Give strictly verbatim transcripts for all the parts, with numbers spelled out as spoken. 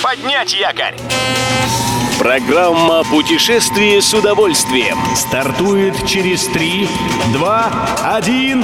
поднять якорь. Программа «Путешествие с удовольствием» стартует через три, два, один.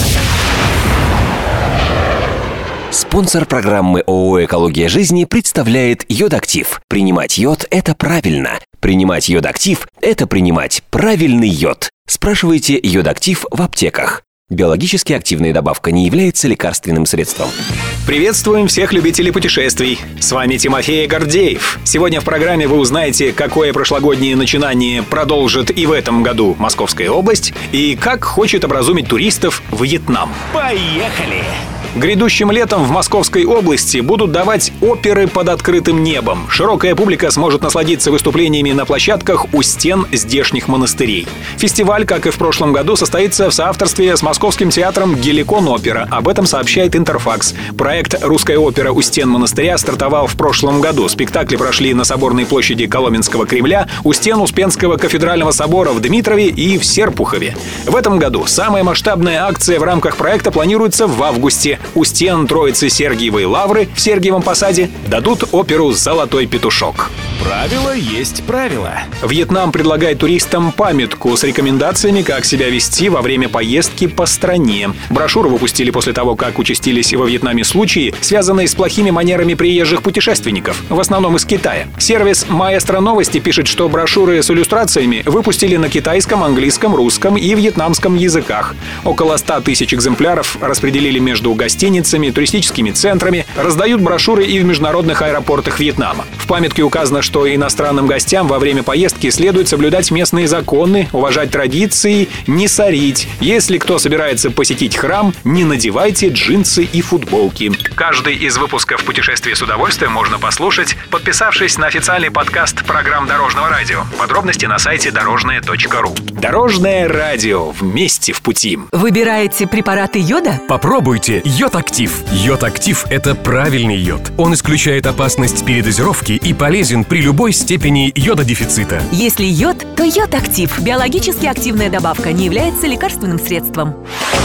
Спонсор программы ООО «Экология жизни» представляет Йод-Актив. Принимать йод – это правильно. Принимать Йод-Актив – это принимать правильный йод. Спрашивайте Йод-Актив в аптеках. Биологически активная добавка не является лекарственным средством. Приветствуем всех любителей путешествий. С вами Тимофей Гордеев. Сегодня в программе вы узнаете, какое прошлогоднее начинание продолжит и в этом году Московская область, и как хочет образумить туристов Вьетнам. Поехали! Грядущим летом в Московской области будут давать оперы под открытым небом. Широкая публика сможет насладиться выступлениями на площадках у стен здешних монастырей. Фестиваль, как и в прошлом году, состоится в соавторстве с Московским театром «Геликон Опера». Об этом сообщает Интерфакс. Проект «Русская опера у стен монастыря» стартовал в прошлом году. Спектакли прошли на Соборной площади Коломенского Кремля, у стен Успенского кафедрального собора в Дмитрове и в Серпухове. В этом году самая масштабная акция в рамках проекта планируется в августе. У стен Троицы Сергиевой Лавры в Сергиевом Посаде дадут оперу «Золотой петушок». Правило есть правило. Вьетнам предлагает туристам памятку с рекомендациями, как себя вести во время поездки по стране. Брошюру выпустили после того, как участились во Вьетнаме случаи, связанные с плохими манерами приезжих путешественников, в основном из Китая. Сервис «Маэстро Новости» пишет, что брошюры с иллюстрациями выпустили на китайском, английском, русском и вьетнамском языках. Около ста тысяч экземпляров распределили между гостиницами, туристическими центрами, раздают брошюры и в международных аэропортах Вьетнама. В памятке указано, что иностранным гостям во время поездки следует соблюдать местные законы, уважать традиции, не сорить. Если кто собирается посетить храм, не надевайте джинсы и футболки. Каждый из выпусков «Путешествие с удовольствием» можно послушать, подписавшись на официальный подкаст программ Дорожного радио. Подробности на сайте дорожное точка ру. Дорожное радио. Вместе в пути. Выбираете препараты йода? Попробуйте Йод-Актив. Йод-Актив – это правильный йод. Он исключает опасность передозировки и полезен при любой степени йододефицита. Если йод, то Йод-Актив. Биологически активная добавка, не является лекарственным средством.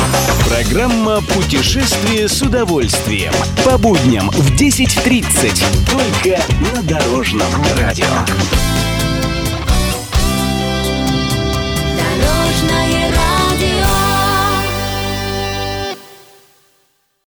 Программа «Путешествие с удовольствием». По будням в десять тридцать. Только на Дорожном радио.